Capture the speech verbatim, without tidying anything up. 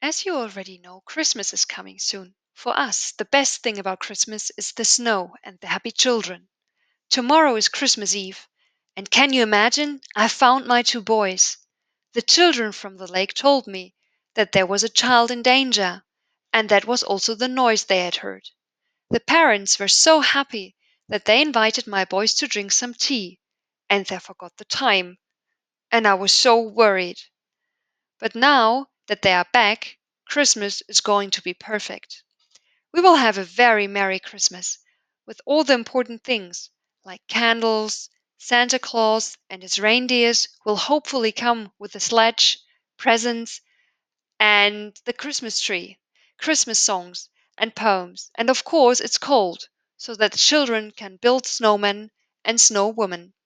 As you already know, Christmas is coming soon. For us, the best thing about Christmas is the snow and the happy children. Tomorrow is Christmas Eve, and can you imagine? I found my two boys. The children from the lake told me that there was a child in danger, and that was also the noise they had heard. The parents were so happy that they invited my boys to drink some tea, and they forgot the time, and I was so worried. But now that they are back, Christmas is going to be perfect. We will have a very Merry Christmas with all the important things like candles, Santa Claus and his reindeers will hopefully come with a sledge, presents, and the Christmas tree, Christmas songs and poems, and of course it's cold, so that the children can build snowmen and snow women.